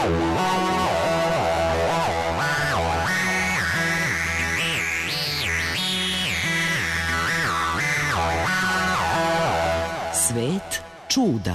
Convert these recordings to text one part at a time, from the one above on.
Svet čuda.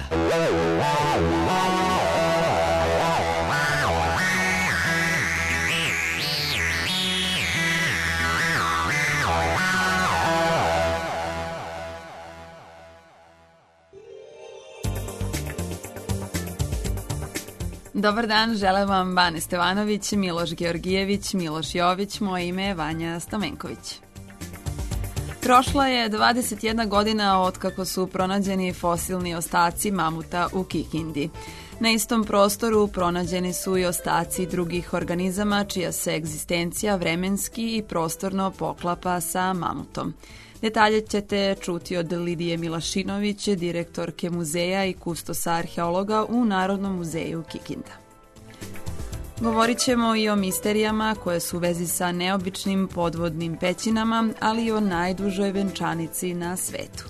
Dobar dan, žele vam Bane Stevanović, Miloš Georgijević, Miloš Jović, moje ime je Vanja Stamenković. Prošla je 21 godina od kako su pronađeni fosilni ostaci mamuta u Kikindi. Na istom prostoru pronađeni su i ostaci drugih organizama čija se egzistencija vremenski i prostorno poklapa sa mamutom. Detalje ćete čuti od Lidije Milašinović, direktorke muzeja i kustosa arheologa u Narodnom muzeju Kikinda. Govorit ćemo i o misterijama koje su u vezi sa neobičnim podvodnim pećinama, ali i o najdužoj venčanici na svetu.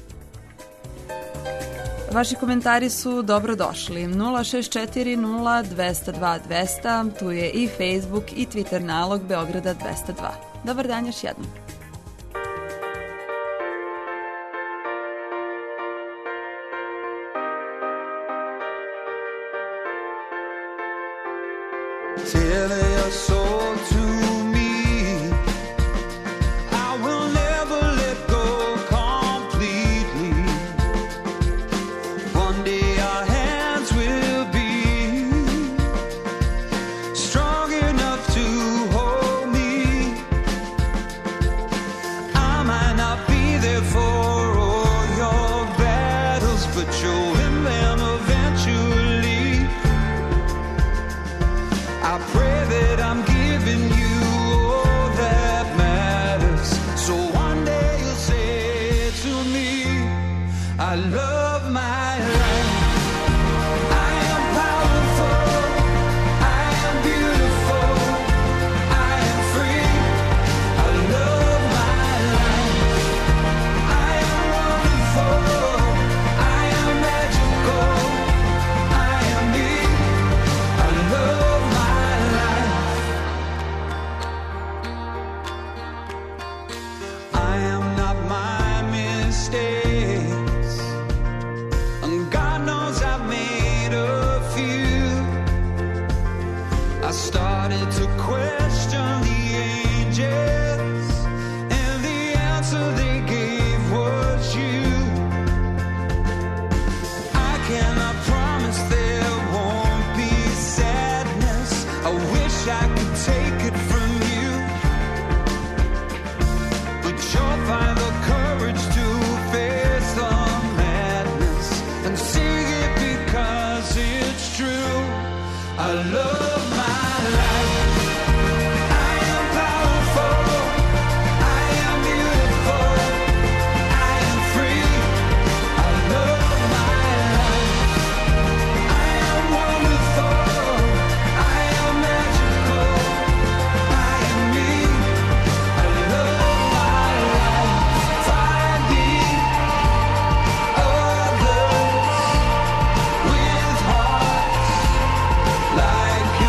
Vaši komentari su dobrodošli. 064 0 202 200, tu je i Facebook i Twitter nalog Beograda 202. Dobar dan još jednom. Tell your soul to me, I will never let go completely. One day our hands will be strong enough to hold me. I might not be there for all your battles, but you'll win them eventually. I pray that I'm giving you all that matters, so one day you'll say to me, I love my life. I am powerful, I am beautiful, I am free. I love my life. I am wonderful, I am magical, I am me. I love my life. I am not my mistakes, and God knows I've made a few. I started to question the angels, and the answer they gave was you. I cannot promise there won't be sadness. I wish I could take it from you, but you'll find the courage to face the madness and sing it because it's true. I love my life. I am powerful, I am beautiful, I am free. I love my life. I am wonderful, I am magical, I am me. I love my life. Finding others with hearts like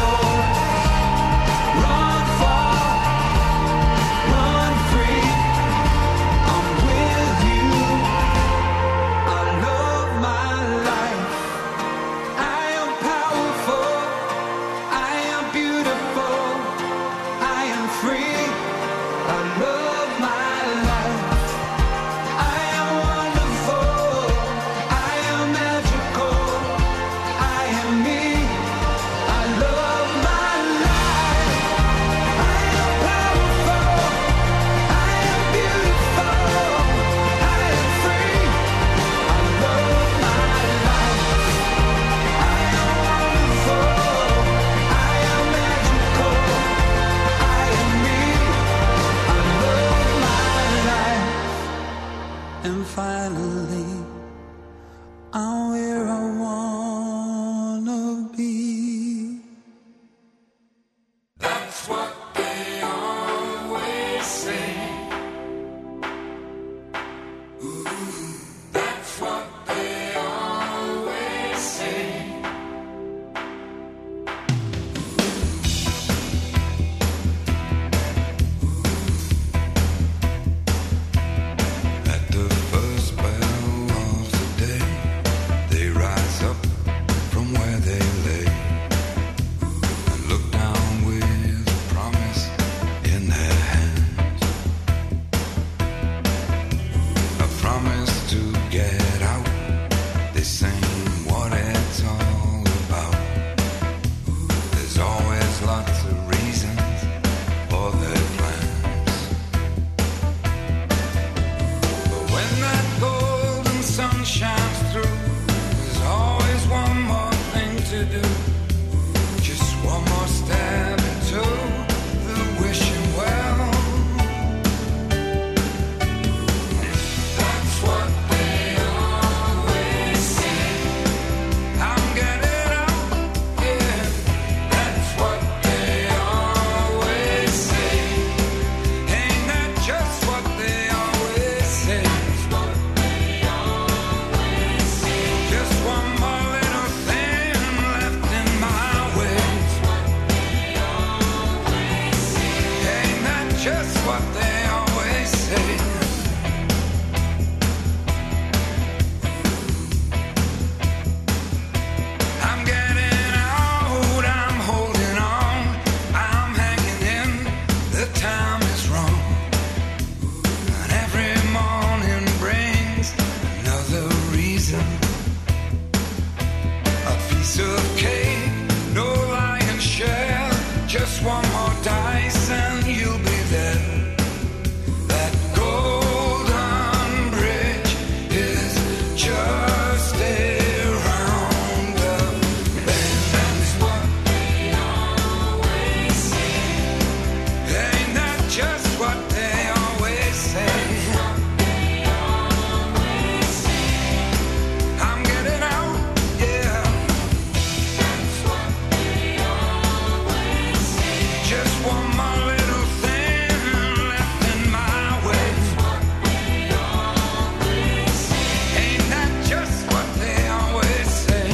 dice and you'll be there. That golden bridge is just around the bend. That's what they always say. Ain't that just what they always say? I'm getting out, yeah. Just one more little thing left in my way. Ain't that just what they always say?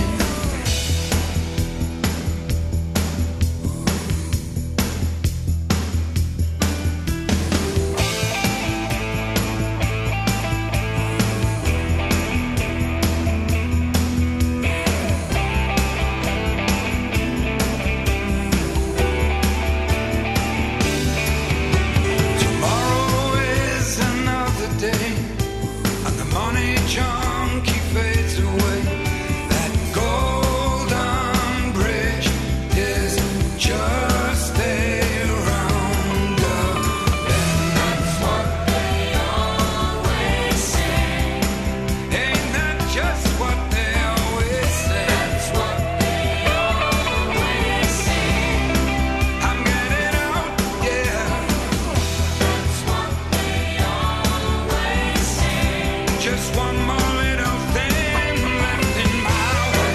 Tomorrow is another day, and the money junkie fades away. That golden bridge is just around the bend. That's what they always say. Ain't that just what they always say? That's what they always say. I'm getting out, yeah. Just one more little thing left in my way.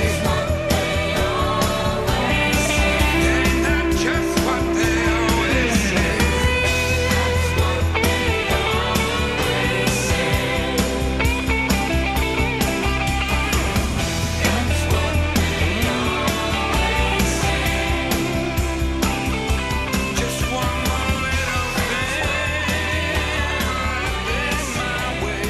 Ain't that just what they always say? Just one more little thing left in my way.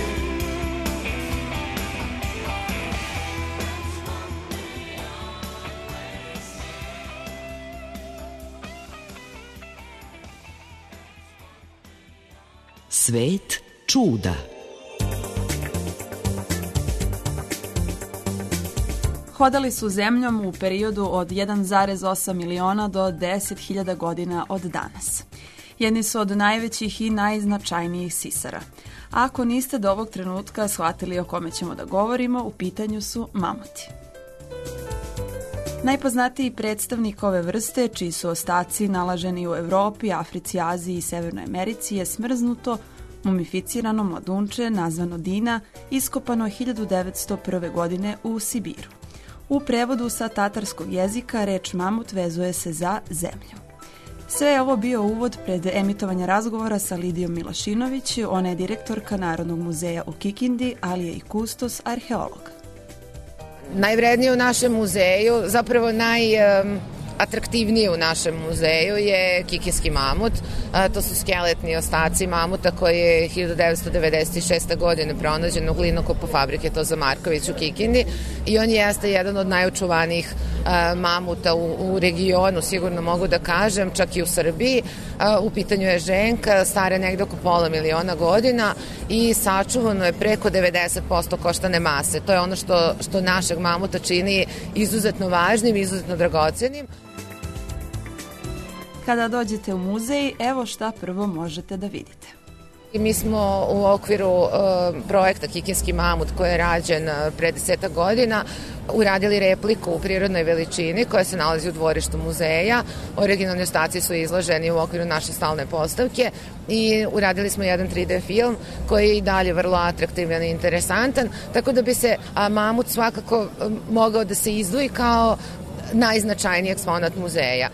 Svet čuda. Hodali su zemljom u periodu od 1,8 miliona do 10.000 godina od danas. Jedni su od najvećih i najznačajnijih sisara. A ako niste do ovog trenutka shvatili o kome ćemo da govorimo, u pitanju su mamuti. Najpoznatiji predstavnik ove vrste, čiji su ostaci nalaženi u Evropi, Africi, Aziji i Severnoj Americi, je smrznuto, mumificirano mladunče nazvano Dina, iskopano 1901. godine u Sibiru. U prevodu sa tatarskog jezika reč mamut vezuje se za zemlju. Sve je ovo bio uvod pred emitovanja razgovora sa Lidijom Milošinović. Ona je direktorka Narodnog muzeja u Kikindi, ali je i kustos arheolog. Najvrednije u našem muzeju, zapravo atraktivniji u našem muzeju je kikinski mamut. To su skeletni ostaci mamuta koji je 1996. godine pronađen u glinokopu fabrike Toza Marković u Kikindi i on jeste jedan od najočuvanijih mamuta u regionu, sigurno mogu da kažem, čak i u Srbiji. U pitanju je ženka, stara negde oko pola miliona godina i sačuvano je preko 90% koštane mase. To je ono što našeg mamuta čini izuzetno važnim, izuzetno dragocenim. Kada dođete u muzej, evo šta prvo možete da vidite. Mi smo u okviru projekta Kikinski mamut koji je rađen pre 10 godina uradili repliku u prirodnoj veličini koja se nalazi u dvorištu muzeja. Originalni ostaci su izloženi u okviru naše stalne postavke i uradili smo jedan 3D film koji je i dalje vrlo atraktivan i interesantan, tako da bi se mamut svakako mogao da se izdvoji kao najznačajniji eksponat muzeja.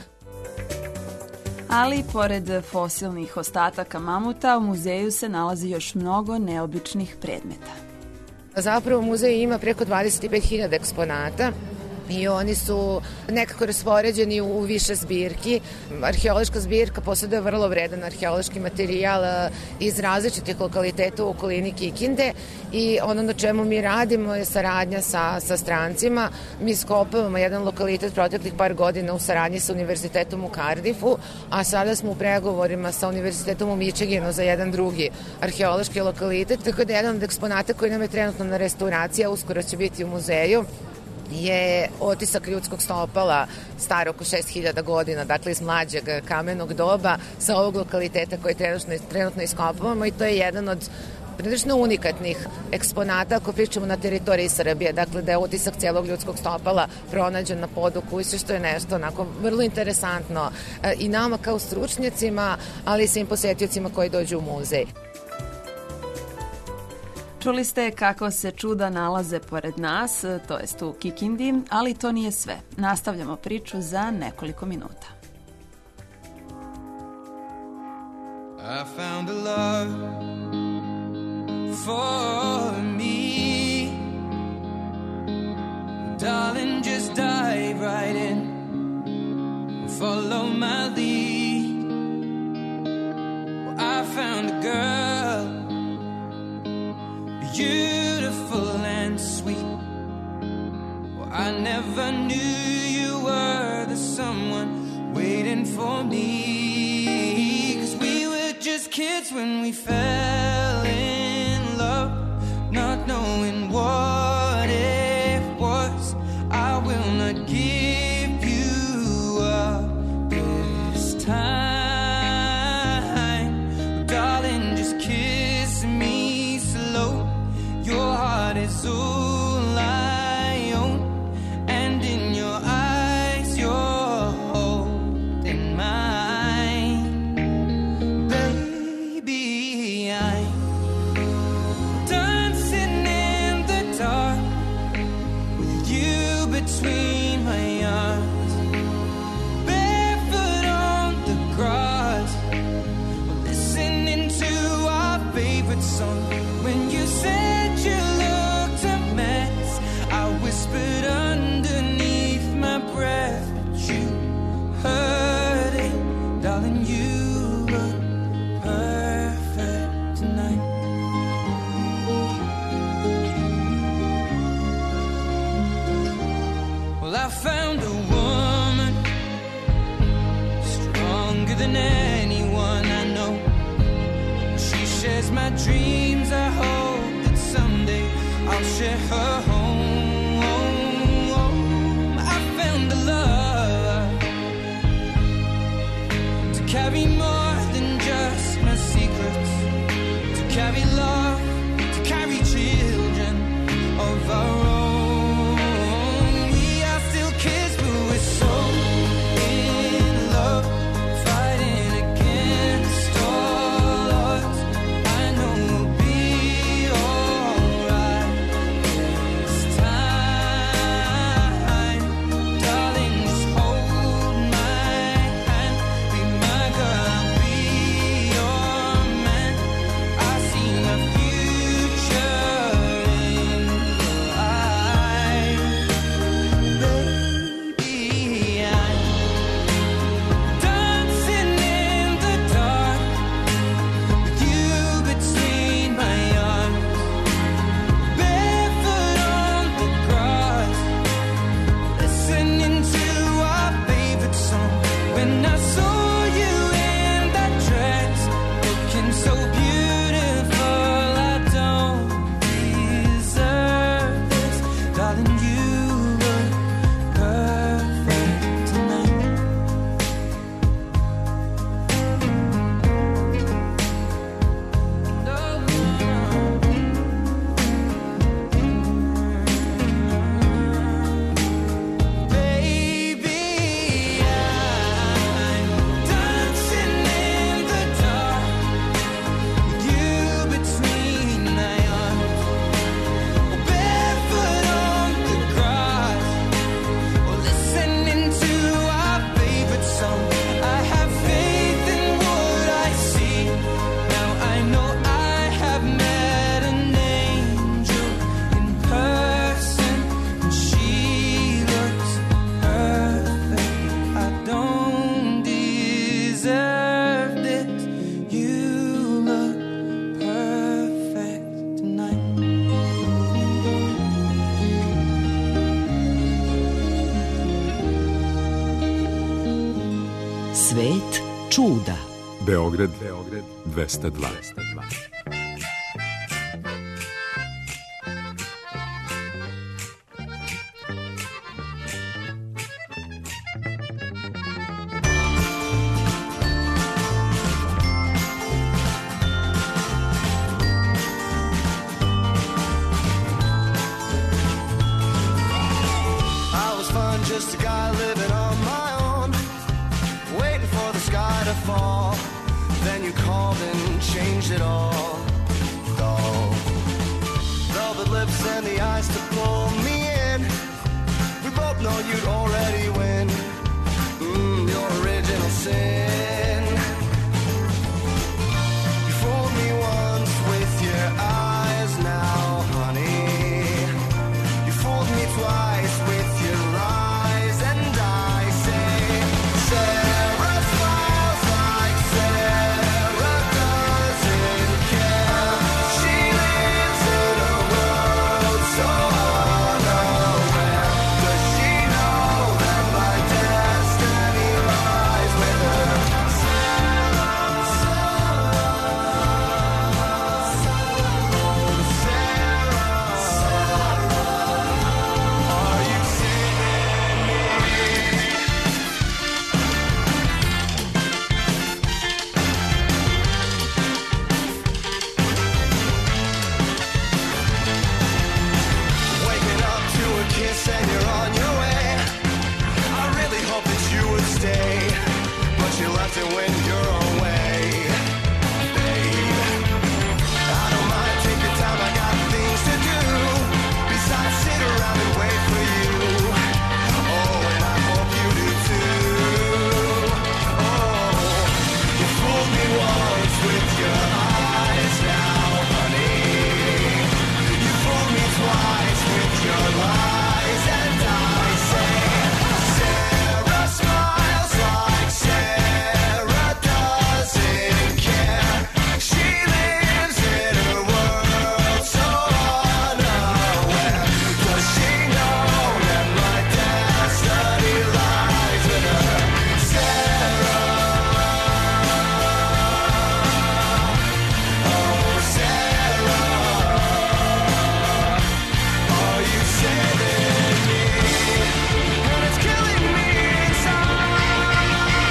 Ali, pored fosilnih ostataka mamuta, u muzeju se nalazi još mnogo neobičnih predmeta. Zapravo muzej ima preko 25.000 eksponata i oni su nekako raspoređeni u više zbirki. Arheološka zbirka posjeduje vrlo vredan arheološki materijal iz različitih lokaliteta u okolini Kikinde i ono na čemu mi radimo je saradnja sa strancima. Mi skopavamo jedan lokalitet proteklih par godina u saradnji sa Univerzitetom u Cardiffu, a sada smo u pregovorima sa Univerzitetom u Michiganu za jedan drugi arheološki lokalitet, tako da jedan od eksponata koji nam je trenutno na restauraciji, a uskoro će biti u muzeju, je otisak ljudskog stopala star oko 6000 godina, dakle iz mlađeg kamenog doba sa ovog lokaliteta koji trenutno iskopavamo i to je jedan od prilično unikatnih eksponata ako pričamo na teritoriji Srbije, dakle da je otisak cijelog ljudskog stopala pronađen na poduku i sve što je nešto onako vrlo interesantno i nama kao stručnjacima, ali i svim posetiocima koji dođu u muzej. Čuli ste kako se čuda nalaze pored nas, to jest u Kikindi, ali to nije sve. Nastavljamo priču za nekoliko minuta. I found a love for me. Darling, just dive right in. Follow my lead. Well, I found a girl, beautiful and sweet. Well, I never knew you were the someone waiting for me. 'Cause we were just kids when we fell in love, not knowing what it was. I will not give you up this time. Darling, just kiss me slow. Your heart is all I own, and in your eyes you're holding mine. Baby, I'm dancing in the dark with you between my arms, barefoot on the grass, listening to our favorite song. When you said you looked a mess, I whispered underneath my breath, but you heard it, darling. You look perfect tonight. Well, I found a woman stronger than anyone I know. She shares my dreams. I hope that someday I'll share her home. I found a love to carry more than just my secrets, to carry love, to carry children of our own. We are still kids, but we're so in love, fighting against all odds. I know we'll be alright this time. Darling, just hold my hand. Be my girl, I'll be your man. I see my future in your eyes. Baby, I'm dancing in the dark with you between my arms, barefoot on the grass, listening to our favorite song. When I saw you in that dress, looking so beautiful, I don't deserve this, darling. You look perfect tonight. Baby, I'm dancing in the dark with you between my arms, barefoot on the grass, or listening to our favorite song. I have faith in what I see. Now I know I have met an angel in person, and she looks perfect. I don't deserve this. You look perfect tonight. Svet čuda. Beograd 202. 202. fall. Then you called and changed it all. Though velvet lips and the eyes to pull me in. We both know you'd already win. Your original sin. You fooled me once with your eyes now, honey. You fooled me twice with your lies, and I say, Sarah smiles like Sarah doesn't care. She lives in a world so unaware. Does she know that my destiny lies with her? Are you saving me? Waking up to a kiss and you're on your way. I really hope that you would stay, but you left it when you're away, babe. I don't mind, take your time, I got things to do. Besides, sit around and wait for you. Oh, and I hope you do too. Oh, you fooled me once with your eyes now, honey. You fooled me twice with your lies, and I say, Sarah smiles like Sarah doesn't care. She lives in a world so unaware. Does she know that my destiny lies with her? Sarah, oh Sarah, are you saving me? And it's killing me inside,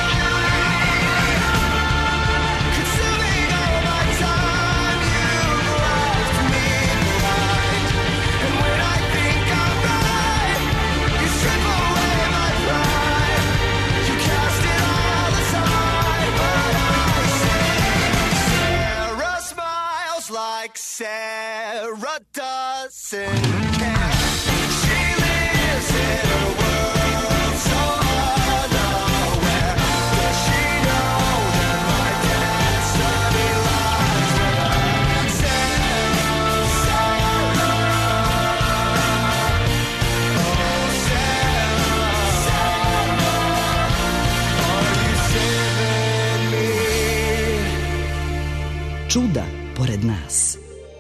consuming all my time. You've left me blind, and when I think I'm right, you strip away my pride. You cast it all aside, but I say, Sarah smiles like Sarah doesn't care. She lives in a world so unaware. Does she know that my destiny lies with her? Sarah, Sarah, oh Sarah, Sarah, are you saving me? Čuda pored nas.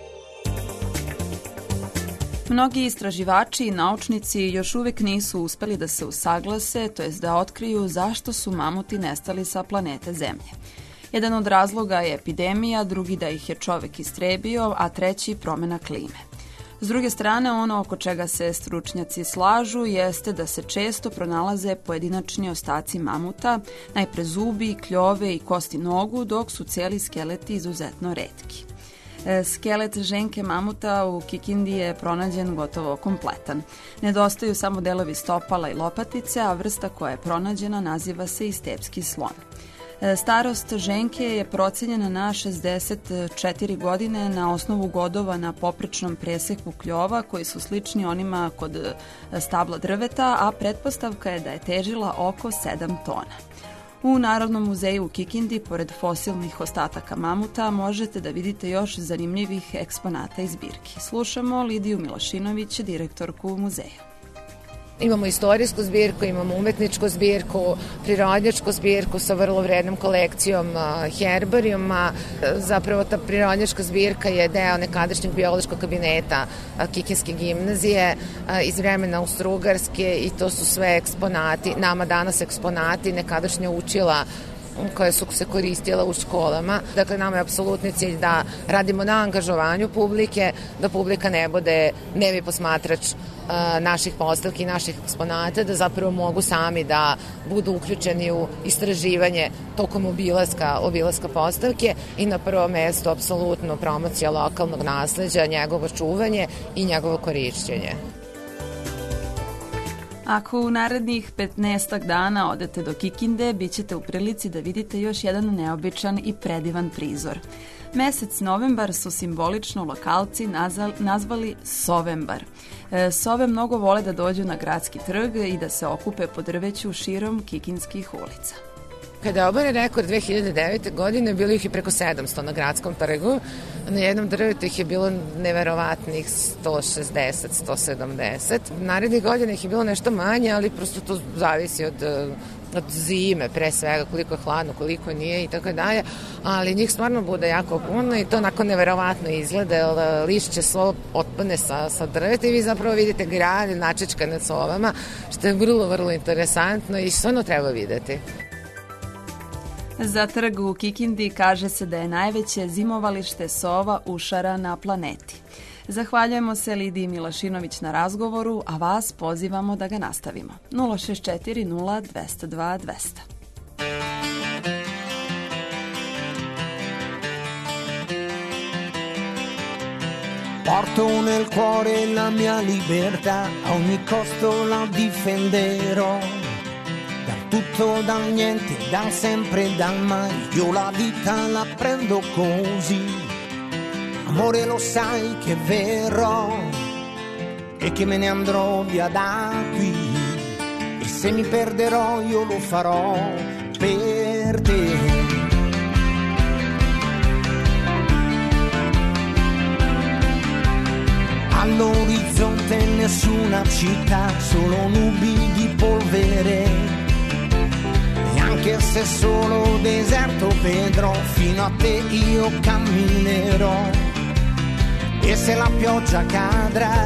Mnogi istraživači i naučnici još uvek nisu uspeli da se usaglase, to jest da otkriju zašto su mamuti nestali sa planete Zemlje. Jedan od razloga je epidemija, drugi da ih je čovek istrebio, a treći promena klime. S druge strane, ono oko čega se stručnjaci slažu jeste da se često pronalaze pojedinačni ostaci mamuta, najpre zubi, kljove i kosti nogu, dok su cijeli skeleti izuzetno retki. Skelet ženke mamuta u Kikindi je pronađen gotovo kompletan. Nedostaju samo delovi stopala i lopatice, a vrsta koja je pronađena naziva se i stepski slon. Starost ženke je procenjena na 64 godine na osnovu godova na poprečnom preseku kljova koji su slični onima kod stabla drveta, a pretpostavka je da je težila oko 7 tona. U Narodnom muzeju u Kikindi, pored fosilnih ostataka mamuta, možete da vidite još zanimljivih eksponata iz zbirki. Slušamo Lidiju Milošinović, direktorku muzeja. Imamo istorijsku zbirku, imamo umetničku zbirku, prirodnjačku zbirku sa vrlo vrednom kolekcijom herbarijuma. Zapravo ta prirodnjačka zbirka je deo nekadašnjeg biološkog kabineta Kikinske gimnazije iz vremena Austro-Ugarske i to su sve eksponati, nama danas eksponati, nekadašnja učila koje su se koristila u školama. Dakle, nama je apsolutni cilj da radimo na angažovanju publike, da publika ne bude nemi posmatrač naših postavki, naših eksponata, da zapravo mogu sami da budu uključeni u istraživanje tokom obilaska postavke i na prvo mesto apsolutno promocija lokalnog nasleđa, njegovo čuvanje i njegovo korišćenje. Ako u narednih 15 dana odete do Kikinde, bit ćete u prilici da vidite još jedan neobičan i predivan prizor. Mesec novembar su simbolično lokalci nazvali Sovembar. Sove mnogo vole da dođu na gradski trg i da se okupe po drveću širom kikinskih ulica. Kada je oboren rekord 2009. godine, bilo ih je preko 700 na gradskom trgu. Na jednom drvetu ih je bilo neverovatnih 160, 170. Narednih godina ih je bilo nešto manje, ali prosto to zavisi od zime, pre svega, koliko je hladno, koliko nije i tako dalje, ali njih stvarno bude jako puno i to onako neverovatno izgleda, jer lišće svo otpadne sa drveta i vi zapravo vidite grad načečkane sovama, što je vrlo, vrlo interesantno i stvarno treba videti. Za trg u Kikindi kaže se da je najveće zimovalište sova ušara na planeti. Zahvaljujemo se Lidiji Milašinović na razgovoru, a vas pozivamo da ga nastavimo. 064 0 202 200. Porto nel cuore la mia libertà, a ogni costo la difenderò. Dal tutto, dal niente, dal sempre, dal mai, io la vita la prendo così. Amore, lo sai che verrò e che me ne andrò via da qui. E se mi perderò io lo farò per te. All'orizzonte nessuna città, solo nubi di polvere. E anche se solo deserto vedrò, fino a te io camminerò. E se la pioggia cadrà,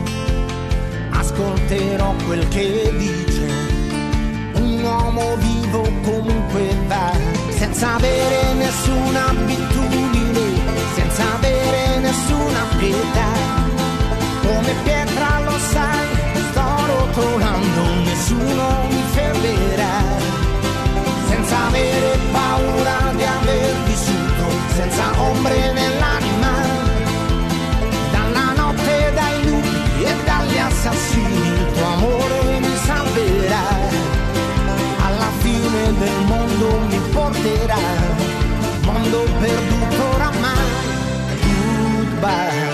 ascolterò quel che dice. Un uomo vivo comunque va, senza avere nessuna abitudine, senza avere nessuna pietà. Come pietra lo sai, sto rotolando, nessuno mi fermerà. Senza avere paura di aver vissuto, senza ombre nell'anima. Dalla notte, dai lupi e dagli assassini, il tuo amore mi salverà. Alla fine del mondo mi porterà, mondo perduto oramai. Goodbye.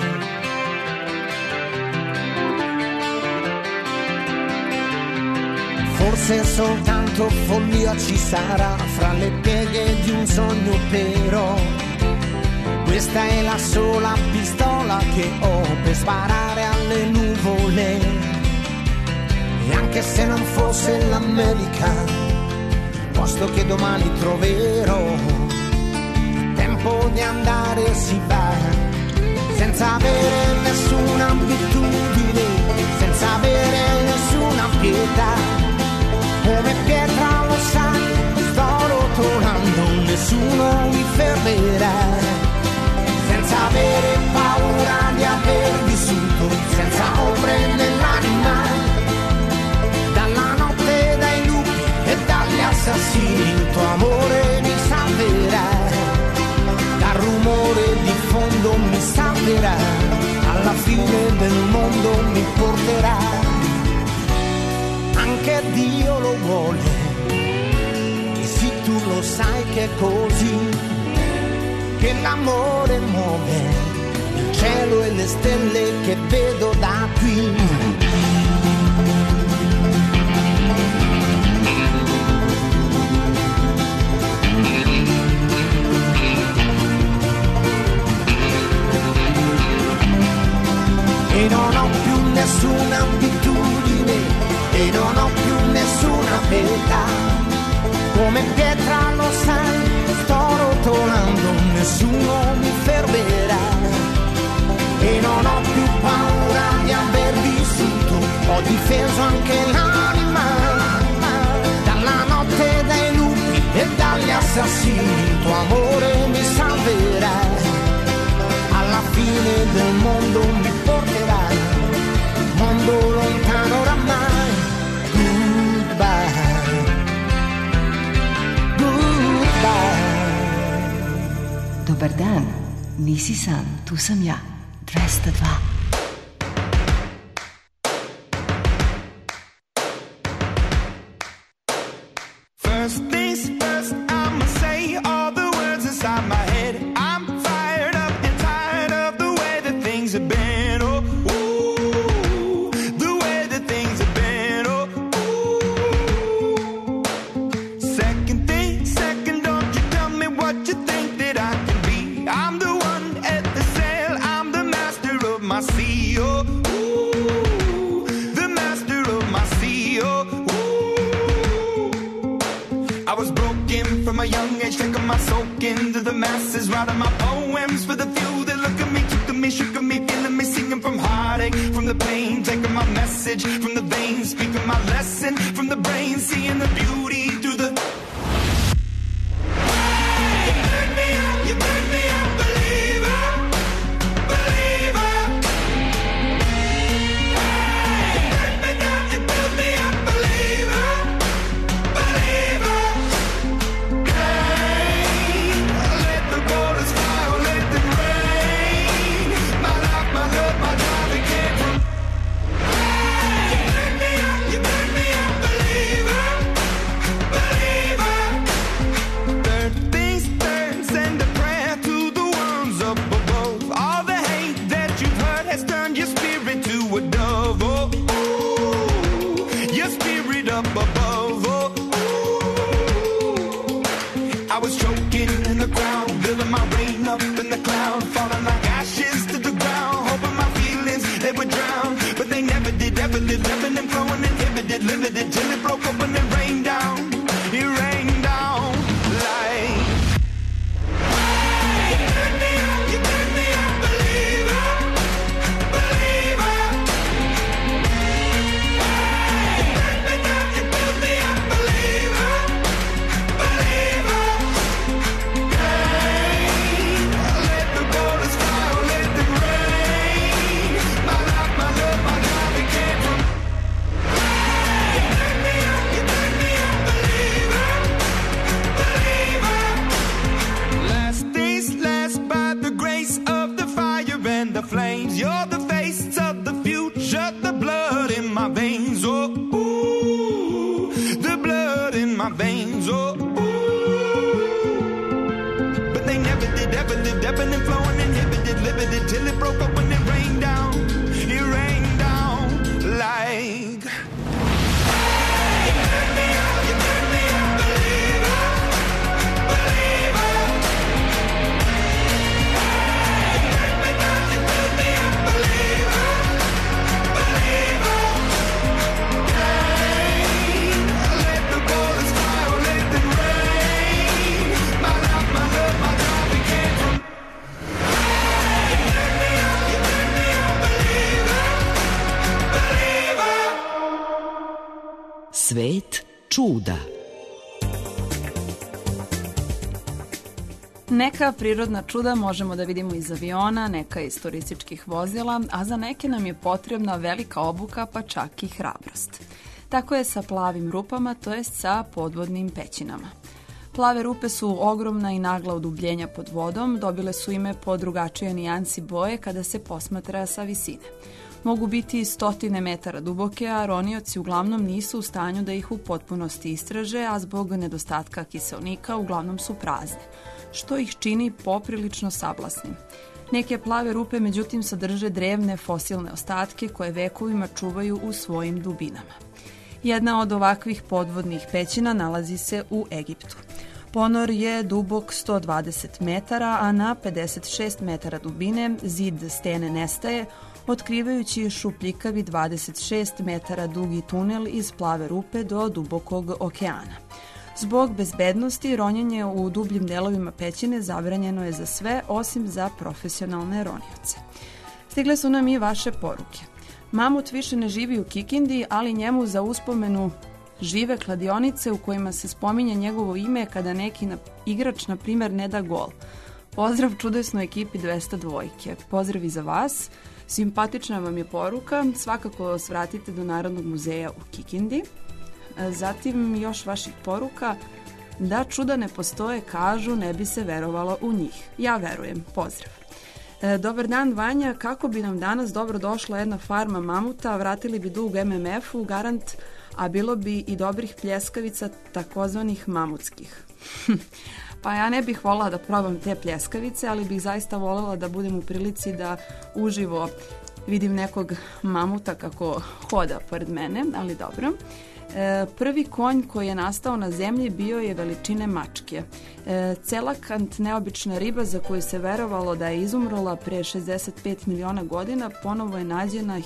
Forse soltanto follia ci sarà fra le pieghe di un sogno, però questa è la sola pistola che ho per sparare alle nuvole. E anche se non fosse l'America, posto che domani troverò, tempo di andare si va, senza avere nessuna abitudine, senza avere nessuna pietà. Come pietra lo sai, sto rotolando, nessuno mi fermerà. Senza avere paura di aver vissuto, senza ombre nell'anima. Dalla notte, dai lupi e dagli assassini, il tuo amore mi salverà. Dal rumore di fondo mi salverà, alla fine del mondo mi porterà. Anche Dio lo vuole, e sì tu lo sai che è così, che l'amore muove il cielo e le stelle che vedo da qui. E non ho più nessuna abitudine, e non ho più nessuna pietà. Come pietra lo sai, sto rotolando, nessuno mi fermerà. E non ho più paura di aver vissuto, ho difeso anche l'anima. Dalla notte, dai lupi e dagli assassini, il tuo amore mi salverà. Alla fine del mondo mi porterà, mondo lontano oramai. Dobar dan, nisi sam, tu sam ja, 202. First things first, I'ma say all the words inside my head. I'm fired up and tired of the way that things have been. Oh, ooh, the way that things have been. Oh, ooh. Second thing, second, don't you tell me what you think that I can be. I'm the one at the sail, I'm the master of my sea. Oh, ooh, the master of my sea. Oh, I was broken from a young age, taking my soak into the masses, writing my poems for the few that look at me, took at me, shook at me, feeling me, singing from heartache, from the pain, taking my message from the veins, speaking my lesson from the brain, seeing the beauty through the... You burn me up, believer, believer. You burn me down, you build me up, believer, believer. Let the waters fly, let them rain. My life, my love, my drive, it came from. You burn me up, believer, believer. Third things third, send a prayer to the ones up above. All the hate that you've heard has turned your spirit to a dove. Oh, ooh, your spirit up above. Oh, ooh. I was choking in the ground, building my rain up in the cloud, falling like ashes to the ground, hoping my feelings they would drown, but they never did. Ever lived, ebbing and flowing, inhibited, limited, till it broke open and rained down. It rained down like. You burn me up, believer, believer. You burn me down, you build me up, believer, believer. Let the waters fly, let them rain. My life, my love, my drive, it came from. You burn me up, believer, believer. Last things last, by the grace of the fire and the flames. You're the face of the future, the blood in my veins. Oh, ooh, the blood in my veins. Oh, ooh. But they never did, ever lived, ebbing and flowing, inhibited, limited, till it broke up when it rained down. It rained down like. You burn me up, believer, believer. You burn me down, you build me up, believer, believer. Let the waters fly, let them rain. My life, my love, my drive, it came from. You burn me up, believer, believer. Svet čuda. Neka prirodna čuda možemo da vidimo iz aviona, neka iz turističkih vozila, a za neke nam je potrebna velika obuka, pa čak i hrabrost. Tako je sa plavim rupama, to jest sa podvodnim pećinama. Plave rupe su ogromna i nagla udubljenja pod vodom, dobile su ime po drugačijoj nijansi boje kada se posmatra sa visine. Mogu biti stotine metara duboke, a ronioci uglavnom nisu u stanju da ih u potpunosti istraže, a zbog nedostatka kiseonika uglavnom su prazne, što ih čini poprilično sablasnim. Neke plave rupe međutim sadrže drevne fosilne ostatke koje vekovima čuvaju u svojim dubinama. Jedna od ovakvih podvodnih pećina nalazi se u Egiptu. Ponor je dubok 120 metara, a na 56 metara dubine zid stene nestaje, otkrivajući šupljikavi 26 metara dugi tunel iz plave rupe do dubokog okeana. Zbog bezbednosti, ronjenje u dubljim delovima pećine zabranjeno je za sve, osim za profesionalne ronioce. Stigle su nam i vaše poruke. Mamut više ne živi u Kikindi, ali njemu za uspomenu žive kladionice u kojima se spominje njegovo ime kada neki igrač, na primjer, ne da gol. Pozdrav čudesnoj ekipi 202. Pozdrav i za vas. Simpatična vam je poruka. Svakako svratite do Narodnog muzeja u Kikindi. Zatim još vaših poruka. Da čuda ne postoje, kažu, ne bi se verovalo u njih. Ja verujem. Pozdrav. Dobar dan, Vanja. Kako bi nam danas dobro došla jedna farma mamuta, vratili bi dug MMF-u, garant a bilo bi i dobrih pljeskavica takozvanih mamutskih. Pa ja ne bih voljela da probam te pljeskavice, ali bih zaista voljela da budem u prilici da uživo vidim nekog mamuta kako hoda pored mene, ali dobro. Prvi konj koji je nastao na zemlji bio je veličine mačke. Celakant, neobična riba za koju se verovalo da je izumrla pre 65 miliona godina, ponovo je nađena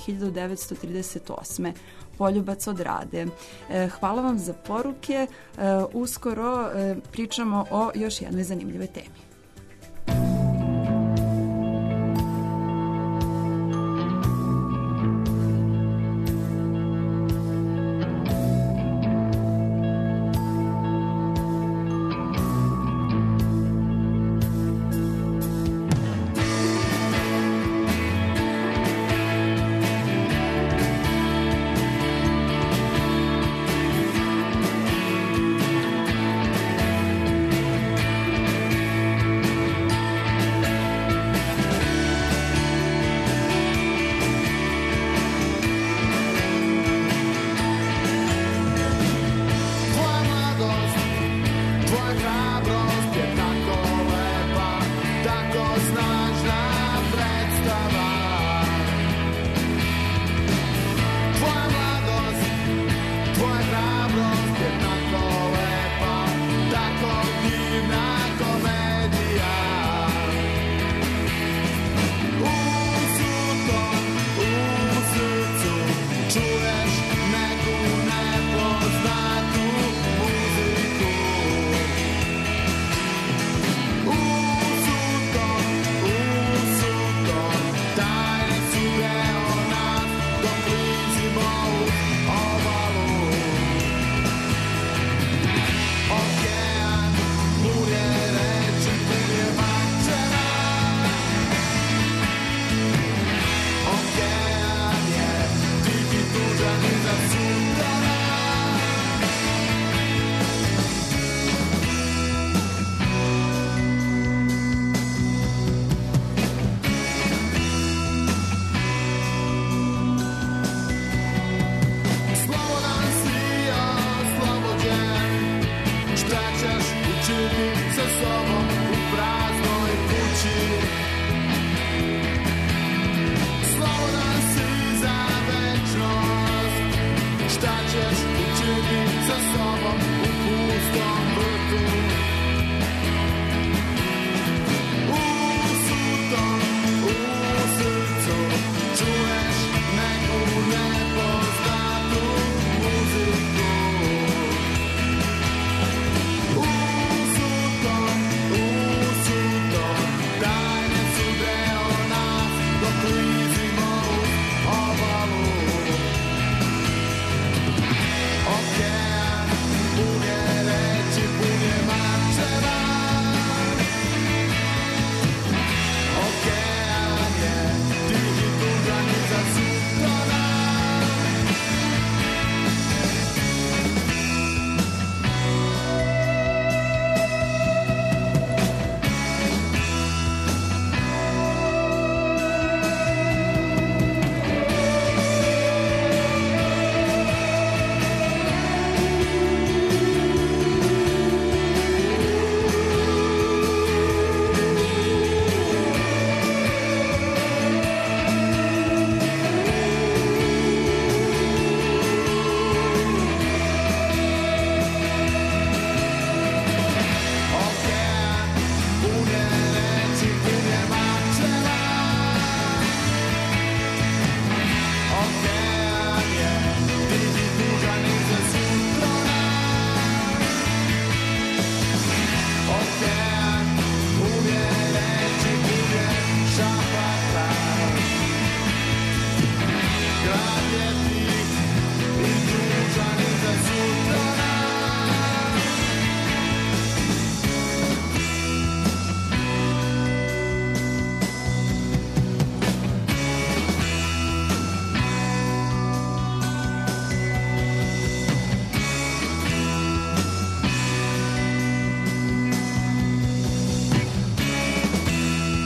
1938. Poljubac od Rade. Hvala vam za poruke. Uskoro pričamo o još jednoj zanimljivoj temi.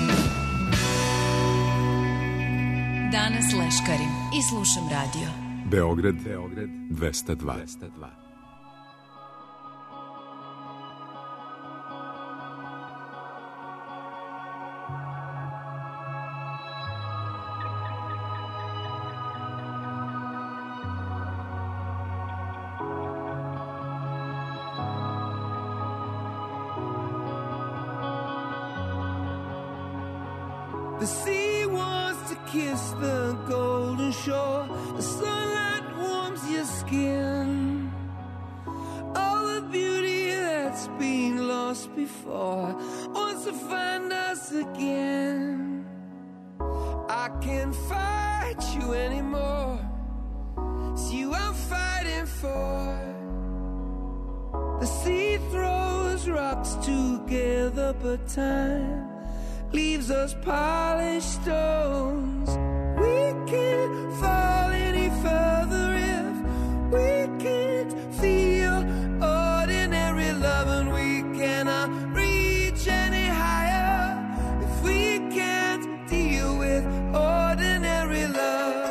Danas leškarim i slušam radio. Beograd 202. The sea wants to kiss the golden shore. The sunlight warms your skin. All the beauty that's been lost before wants to find us again. I can't fight you anymore. It's you I'm fighting for. The sea throws rocks together, but time leaves us polished stones. We can't fall any further if we can't feel ordinary love, and we cannot reach any higher if we can't deal with ordinary love.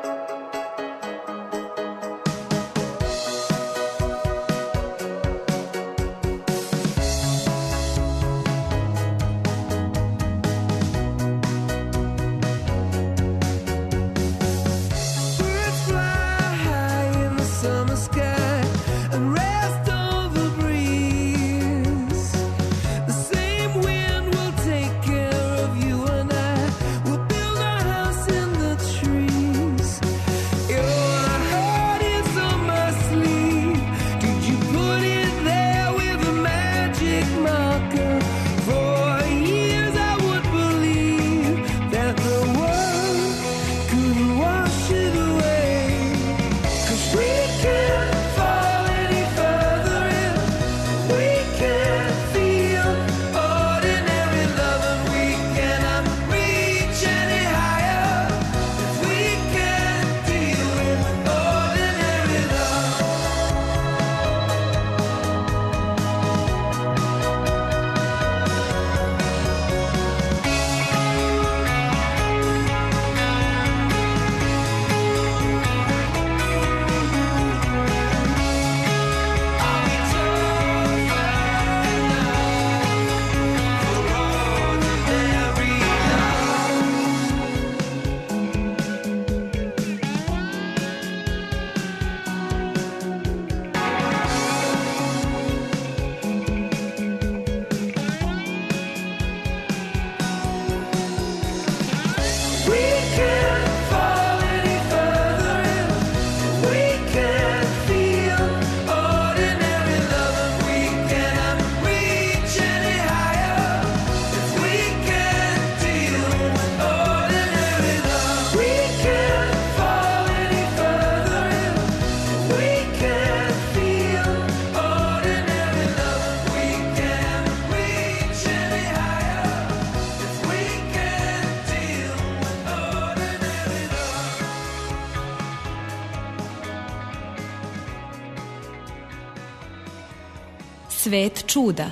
Svet čuda.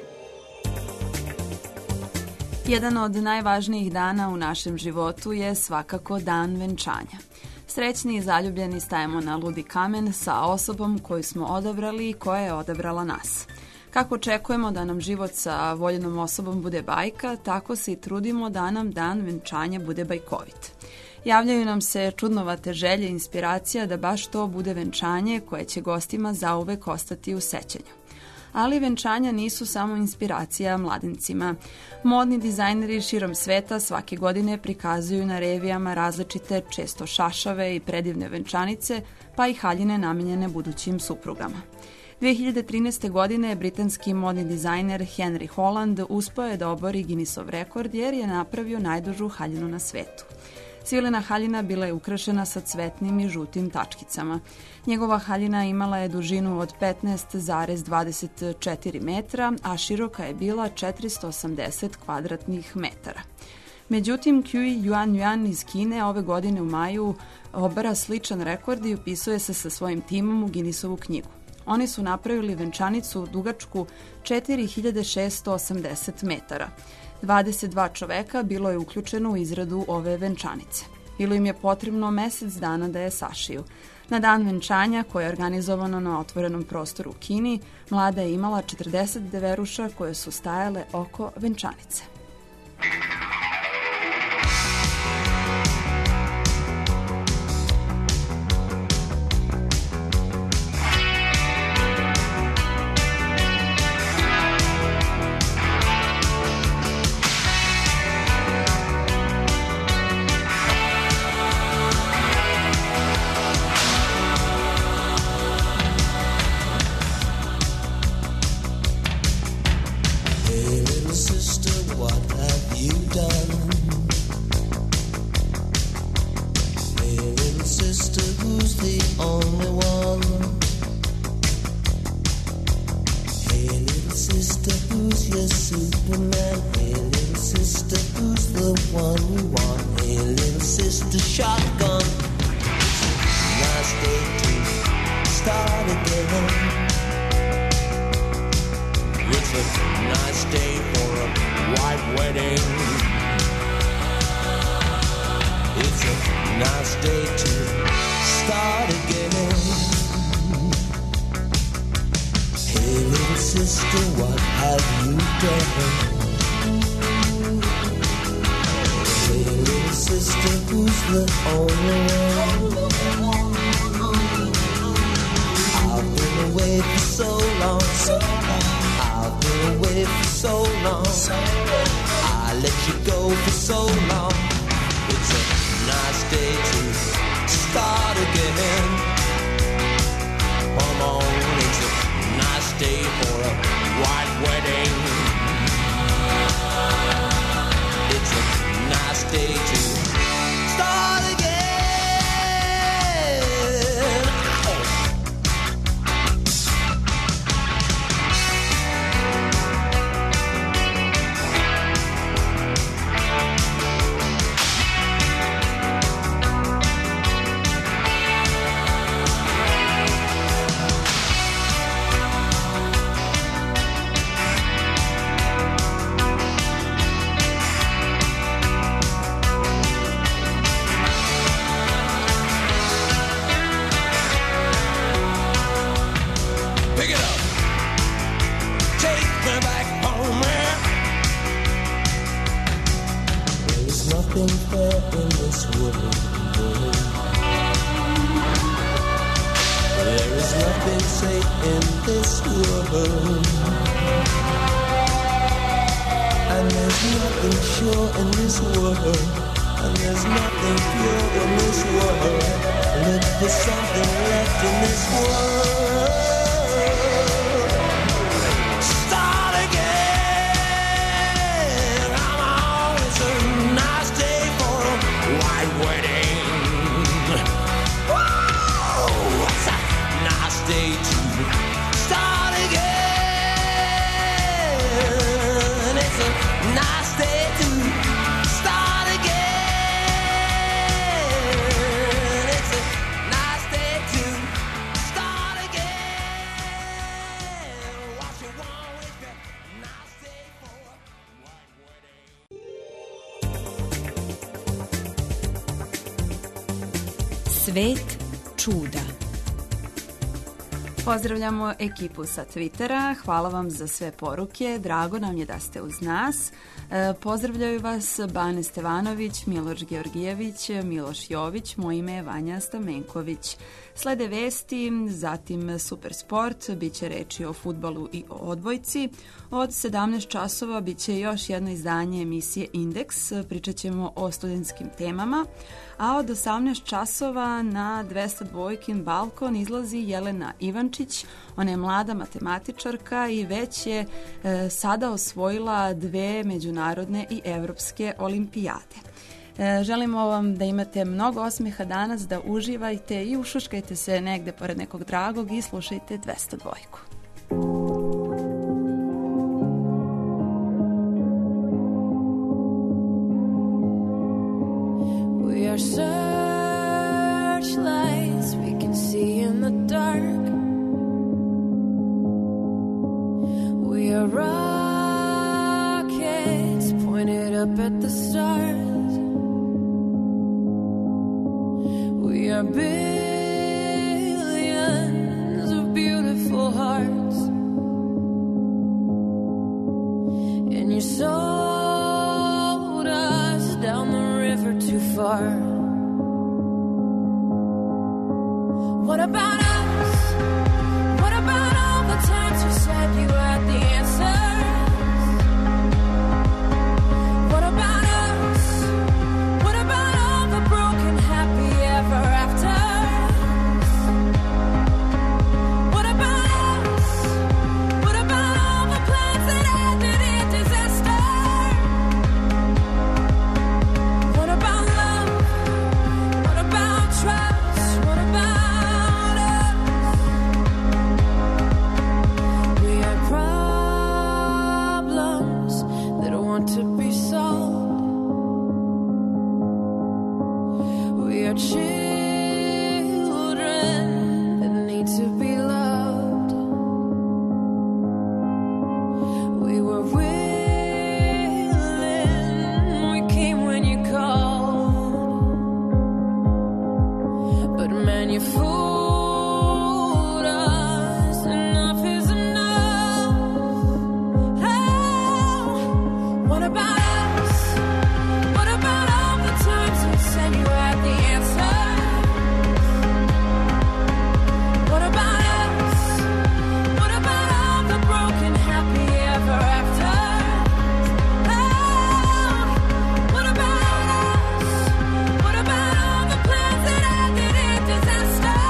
Jedan od najvažnijih dana u našem životu je svakako dan venčanja. Srećni i zaljubljeni stajemo na ludi kamen sa osobom koju smo odabrali i koja je odabrala nas. Kako očekujemo da nam život sa voljenom osobom bude bajka, tako se i trudimo da nam dan venčanja bude bajkovit. Javljaju nam se čudnovate želje i inspiracija da baš to bude venčanje koje će gostima zauvek ostati u sećanju. Ali venčanja nisu samo inspiracija mladencima. Modni dizajneri širom sveta svake godine prikazuju na revijama različite, često šašave i predivne venčanice, pa i haljine namenjene budućim suprugama. 2013. godine britanski modni dizajner Henry Holland uspeo je da obori Guinnessov rekord jer je napravio najdužu haljinu na svetu. Svilena haljina bila je ukrašena sa cvetnim i žutim tačkicama. Njegova haljina imala je dužinu od 15,24 metra, a široka je bila 480 kvadratnih metara. Međutim, Cui Yuan iz Kine ove godine u maju obara sličan rekord i upisuje se sa svojim timom u Guinnessovu knjigu. Oni su napravili venčanicu dugačku 4680 metara. 22 čoveka bilo je uključeno u izradu ove venčanice. Bilo im je potrebno mesec dana da je sašiju. Na dan venčanja, koje je organizovano na otvorenom prostoru u Kini, mlada je imala 40 deveruša koje su stajale oko venčanice. Svet čuda. Pozdravljamo ekipu sa Twittera, hvala vam za sve poruke, drago nam je da ste uz nas. Pozdravljaju vas Bane Stevanović, Miloš Georgijević, Miloš Jović, moje ime je Vanja Stamenković. Slede vesti, zatim Super sport, bit će reči o fudbalu i o odbojci. Od 17 časova bit će još jedno izdanje emisije Indeks, pričat ćemo o studentskim temama, a od 18 časova na 202 balkon izlazi Jelena Ivančić. Ona je mlada matematičarka i već je sada osvojila 2 međunarodne i evropske olimpijade. Želimo vam da imate mnogo osmeha danas, da uživajte i ušuškajte se negde pored nekog dragog i slušajte 202. We are searchlights we can see in the dark. We are rockets pointed up at the stars. We are building you sold us down the river too far. What about us? What about all the times you said you had the answers? What about us? What about all the broken happy ever after? What about us? What about all the plans that ended in disaster? What about love? What about trust? What about us? We are problems that want to be solved. We are children that need to be loved. We were willing, we came when you called. But man, you fooled us. Enough is enough. Oh, what about us? What about all the times you said you had the answer? What about us? What about all the broken happy ever after? Oh, what about us? What about all the plans that ended in disaster?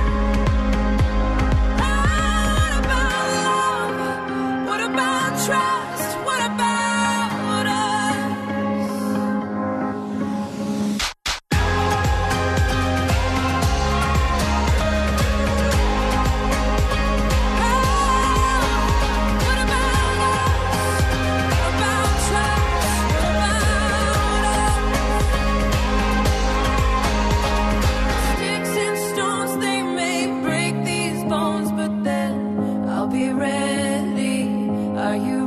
Oh, what about love? What about trust? What about us? What about us? What about trust? What about us? Sticks and stones, they may break these bones, but then I'll be ready. Are you